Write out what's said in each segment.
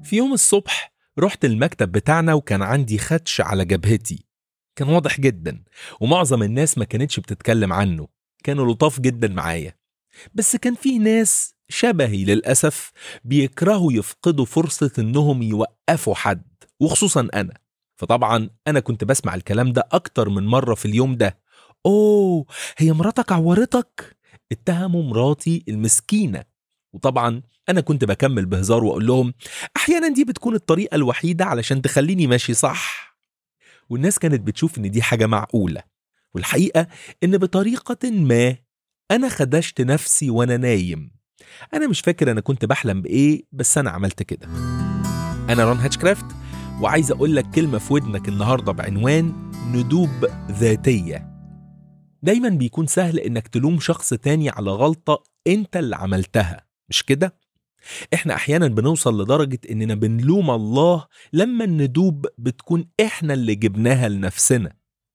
في يوم الصبح رحت المكتب بتاعنا وكان عندي خدش على جبهتي. كان واضح جدا ومعظم الناس ما كانتش بتتكلم عنه، كانوا لطاف جدا معايا. بس كان فيه ناس شبهي للأسف بيكرهوا يفقدوا فرصة انهم يوقفوا حد، وخصوصا أنا. فطبعا أنا كنت بسمع الكلام ده أكتر من مرة في اليوم ده. أوه، هي مراتك عورتك؟ اتهموا مراتي المسكينة. وطبعا أنا كنت بكمل بهزار وأقول لهم أحيانا دي بتكون الطريقة الوحيدة علشان تخليني ماشي صح. والناس كانت بتشوف إن دي حاجة معقولة، والحقيقة إن بطريقة ما أنا خدشت نفسي وأنا نايم. أنا مش فاكر أنا كنت بحلم بإيه، بس أنا عملت كده. أنا رون هاتشكرافت، وعايز أقول لك كلمة في ودنك النهاردة بعنوان ندوب ذاتية. دايما بيكون سهل إنك تلوم شخص تاني على غلطة أنت اللي عملتها، مش كده؟ إحنا أحيانا بنوصل لدرجة إننا بنلوم الله لما الندوب بتكون إحنا اللي جبناها لنفسنا.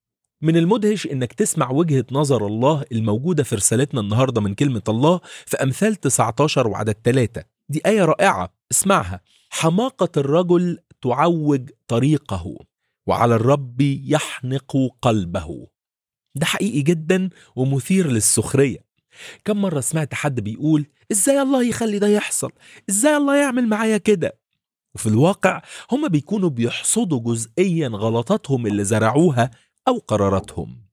من المدهش إنك تسمع وجهة نظر الله الموجودة في رسالتنا النهاردة من كلمة الله في أمثال 19 وعدد 3. دي آية رائعة، اسمعها: حماقة الرجل تعوج طريقه، وعلى الرب يحنق قلبه. ده حقيقي جدا ومثير للسخرية. كم مرة سمعت حد بيقول إزاي الله يخلي ده يحصل؟ إزاي الله يعمل معايا كده؟ وفي الواقع هم بيكونوا بيحصدوا جزئيا غلطاتهم اللي زرعوها أو قراراتهم.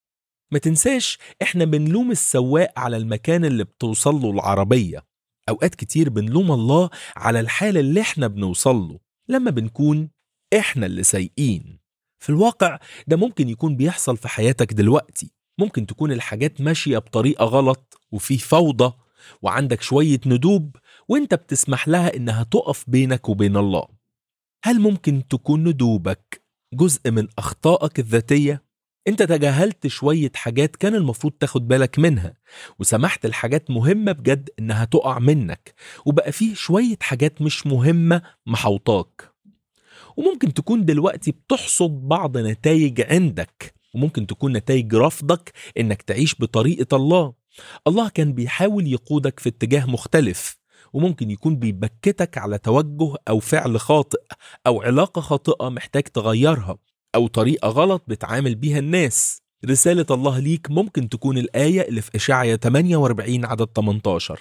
ما تنساش إحنا بنلوم السواق على المكان اللي بتوصل له العربية. أوقات كتير بنلوم الله على الحال اللي إحنا بنوصل له لما بنكون إحنا اللي سايقين. في الواقع ده ممكن يكون بيحصل في حياتك دلوقتي. ممكن تكون الحاجات ماشية بطريقة غلط وفي فوضى وعندك شوية ندوب، وإنت بتسمح لها إنها تقف بينك وبين الله. هل ممكن تكون ندوبك جزء من أخطائك الذاتية؟ انت تجاهلت شوية حاجات كان المفروض تاخد بالك منها، وسمحت الحاجات مهمة بجد انها تقع منك، وبقى فيه شوية حاجات مش مهمة محوطاك. وممكن تكون دلوقتي بتحصد بعض نتائج عندك، وممكن تكون نتائج رفضك انك تعيش بطريقة الله. الله كان بيحاول يقودك في اتجاه مختلف، وممكن يكون بيبكتك على توجه أو فعل خاطئ أو علاقة خاطئة محتاج تغيرها أو طريقة غلط بتعامل بيها الناس. رسالة الله ليك ممكن تكون الآية اللي في إشعياء 48 عدد 18: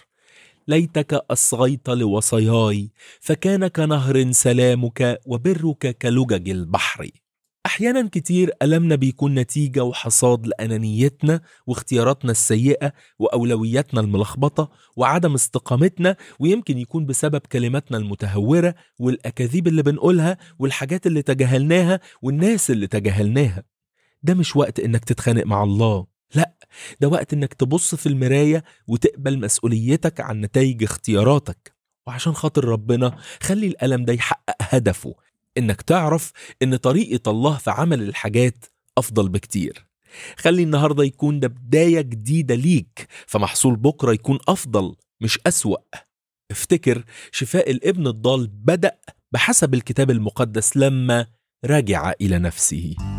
ليتك أصغيت لوصاياي فكان كنهر سلامك وبرك كلجج البحر. أحيانا كتير ألمنا بيكون نتيجة وحصاد لأنانيتنا واختياراتنا السيئة وأولوياتنا الملخبطة وعدم استقامتنا، ويمكن يكون بسبب كلماتنا المتهورة والأكاذيب اللي بنقولها والحاجات اللي تجاهلناها والناس اللي تجاهلناها. ده مش وقت إنك تتخانق مع الله، لا، ده وقت إنك تبص في المراية وتقبل مسؤوليتك عن نتائج اختياراتك. وعشان خاطر ربنا خلي الألم ده يحقق هدفه، إنك تعرف إن طريقة الله في عمل الحاجات أفضل بكتير. خلي النهاردة يكون ده بداية جديدة ليك، فمحصول بكرة يكون أفضل مش أسوأ. افتكر شفاء الابن الضال بدأ بحسب الكتاب المقدس لما رجع إلى نفسه.